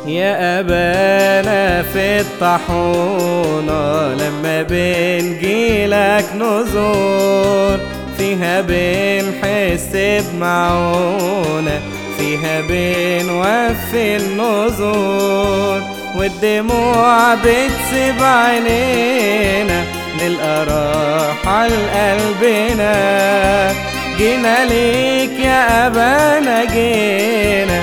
يا أبانا في الطاحونة لما بنجيلك نزور، فيها بنحس بمعونة، فيها بنوفي النذور، والدموع بتسيب عينينا نلقى راحة لقلبنا. جينا ليك يا أبانا، جينا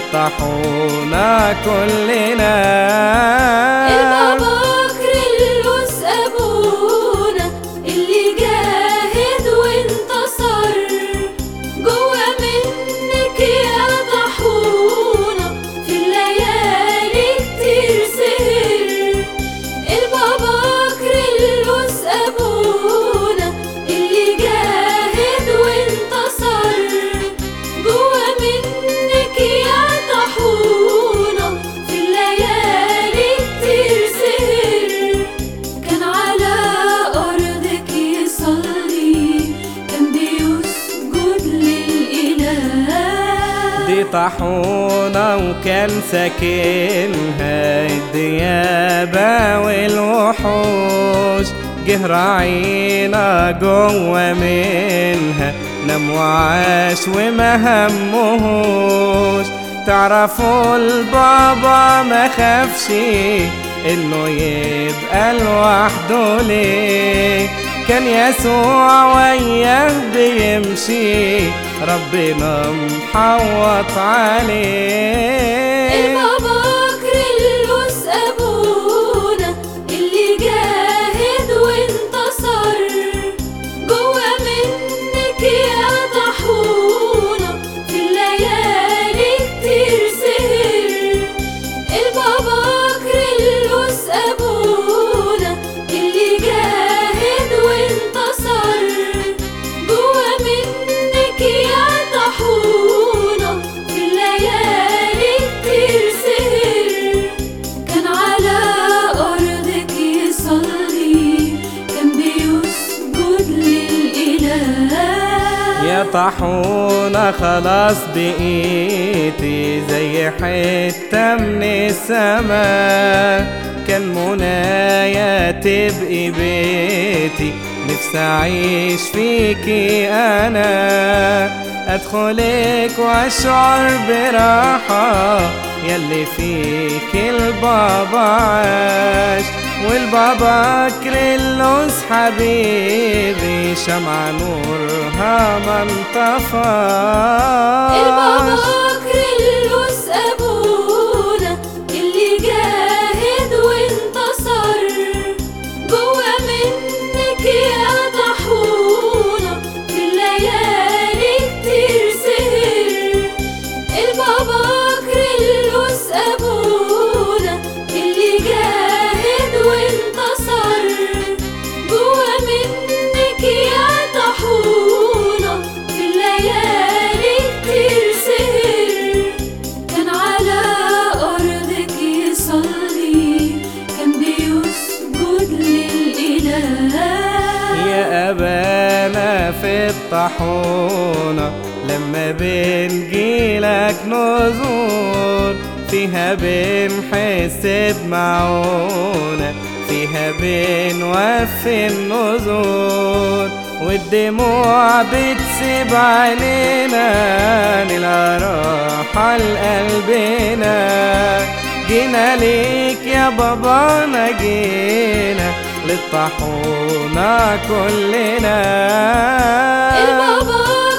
للطاحونة كلنا. البابا كريلوس أبونا اللي جاهد وانتصر، جوا منك يا طاحونة في الليالي كتير سهر. البابا كريلوس أبونا اللي جاهد وانتصر، جوا منك يا طاحونة في الليالي كتير سهر. كان على أرضك يصلي، كان بيسجد للإله. دي طاحونة وكان ساكنها الديابة والوحوش، جه راعينا جوا منها نام وعاش وما همهوش. تعرفوا البابا ما خافش انه يبقى لوحده ليه، كان يسوع وياه بيمشي ربنا محوط عليه. البابا كريلوس أبونا اللي جاهد وانتصر، جوا منك يا طاحونة في الليالي كتير سهر. البابا كريلوس أبونا اللي جاهد وانتصر، جوا منك يا طاحونة في الليالي كتير سهر. كان على أرضك يصلي، كان بيسجد للإله. يا طاحونة خلاص بقيتي زي حتة من السما، كان منايا تبقي بيتي، نفسي أعيش فيكي أنا، أدخلك وأشعر براحة يلي فيك البابا عاش. والبابا كريلوس حبيبي شمعة نورها ما انطفاش. البابا كريلوس أبونا اللي جاهد وانتصر، جوا منك يا طاحونة في الليالي كتير سهر. البابا كريلوس أبونا اللي جاهد وانتصر، جوا منك يا طاحونة في الليالي كتير سهر. كان على أرضك يصلي، كان بيسجد للإله. يا أبانا في الطاحونة لما بنجيلك نزور، فيها بنحس بمعونة، فيها بنوفي النذور، والدموع بتسيب عينينا نلقى راحة لقلبنا. جينا ليك يا بابانا، جينا للطاحونة كلنا. البابا